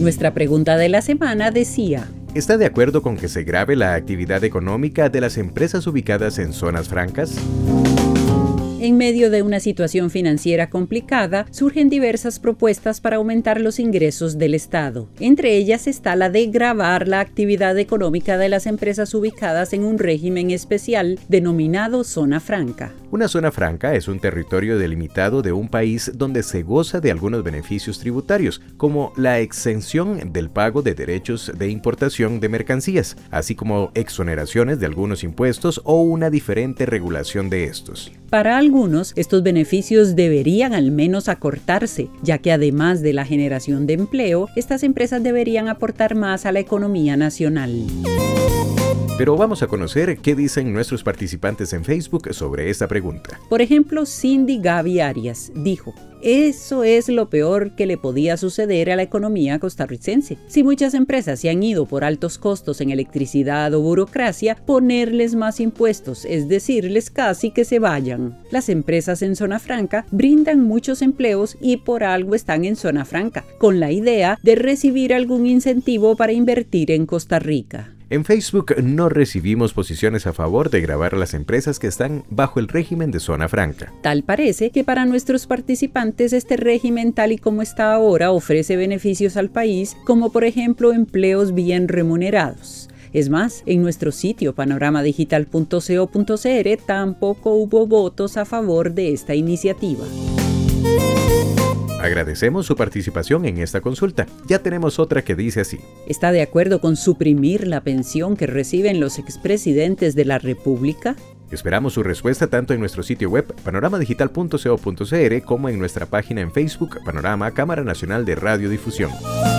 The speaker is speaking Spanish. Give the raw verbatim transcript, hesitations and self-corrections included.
Nuestra pregunta de la semana decía: ¿está de acuerdo con que se grave la actividad económica de las empresas ubicadas en zonas francas? En medio de una situación financiera complicada, surgen diversas propuestas para aumentar los ingresos del Estado. Entre ellas está la de gravar la actividad económica de las empresas ubicadas en un régimen especial denominado zona franca. Una zona franca es un territorio delimitado de un país donde se goza de algunos beneficios tributarios, como la exención del pago de derechos de importación de mercancías, así como exoneraciones de algunos impuestos o una diferente regulación de estos. Para algunos, estos beneficios deberían al menos acortarse, ya que además de la generación de empleo, estas empresas deberían aportar más a la economía nacional. Pero vamos a conocer qué dicen nuestros participantes en Facebook sobre esta pregunta. Por ejemplo, Cindy Gaby Arias dijo: eso es lo peor que le podía suceder a la economía costarricense. Si muchas empresas se han ido por altos costos en electricidad o burocracia, ponerles más impuestos, es decirles casi que se vayan. Las empresas en zona franca brindan muchos empleos y por algo están en zona franca, con la idea de recibir algún incentivo para invertir en Costa Rica. En Facebook no recibimos posiciones a favor de gravar a las empresas que están bajo el régimen de zona franca. Tal parece que para nuestros participantes este régimen tal y como está ahora ofrece beneficios al país, como por ejemplo empleos bien remunerados. Es más, en nuestro sitio panorama digital punto co punto cr tampoco hubo votos a favor de esta iniciativa. Agradecemos su participación en esta consulta. Ya tenemos otra que dice así: ¿está de acuerdo con suprimir la pensión que reciben los expresidentes de la República? Esperamos su respuesta tanto en nuestro sitio web panorama digital punto co punto cr como en nuestra página en Facebook Panorama Cámara Nacional de Radiodifusión.